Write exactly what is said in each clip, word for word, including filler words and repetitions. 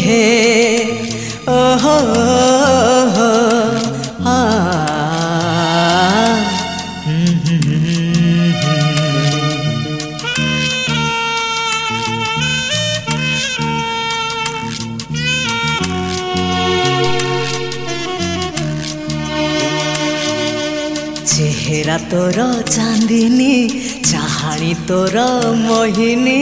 है ओहो हाँ चेहरा तोर चांदिनी चाहाणी तोर मोहिनी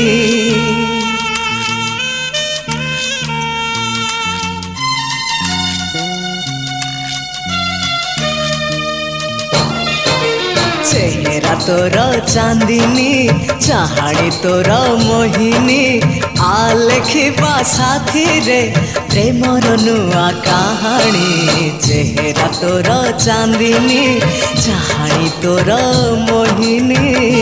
चेहरा तोर चांदिनी चाहाणी तोर मोहिनी आ लेखिबा साथी रे प्रेमर नुआ कहानी चेहरा तोर चांदिनी चाहाणी तोर मोहिनी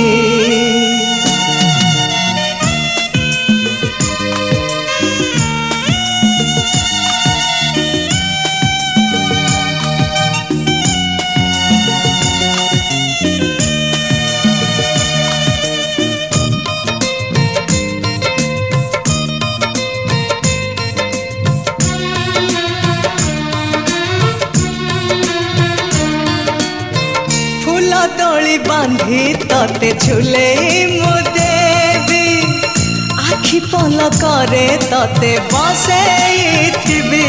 दौड़ी बांधी तते झुले मु देवी आखि पल करे तते बसैथिबी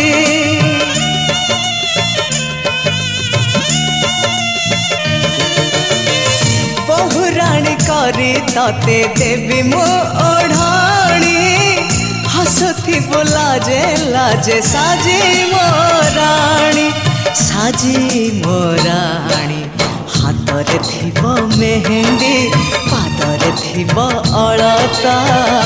बहुराणी करी तते देवी मु ओढ़ाणी हसुथिबो लाजे लाजे साजी मोराणी साजी मोराणी हातरे थिबो मेहंदी पादरे थिबो अलता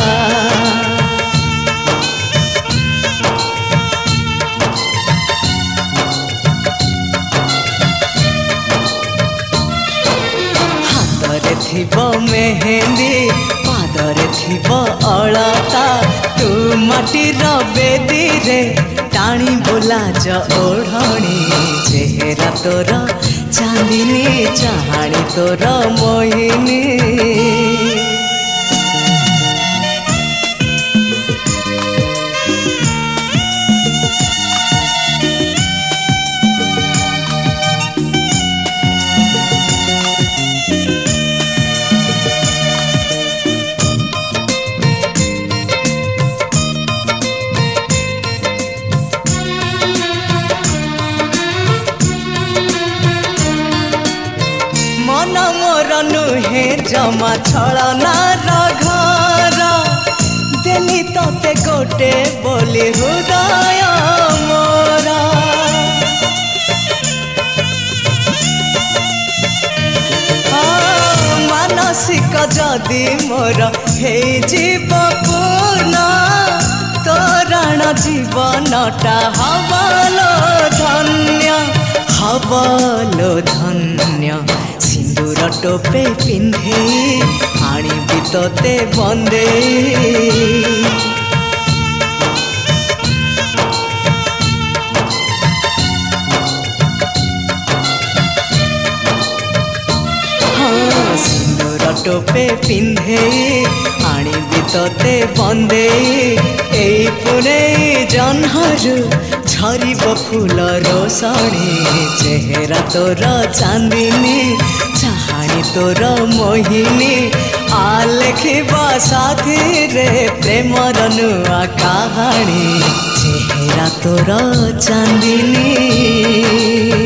हातरे थिबो मेहंदी पादरे थिबो अलता तू माटीर बेदी रे टाणी बोलाज ओढ़णी चेहरा तोर चांदिनी चाहाणी तोर मोहिनी मन मोर नुहे जमा छलना घर देली तते गोटे बोली हृदय मोरा मानसिक जदि मोर हे जीव पूर्ण तोरण जीवनटा हवलो धन्य हवलो धन्य सिंदूर टोपे पिंधे आनी भी तोते बंदे हाँ सिंदूर टोपे पिंधे आनी भी तोते बंदे ए पुणे जन्हरु झरिब फूल रोशनी चेहरा तोर चांदिनी चाहाणी तोर मोहिनी आ लेखिबा साथी रे प्रेमर नुआ कहानी चेहरा तोर चांदिनी।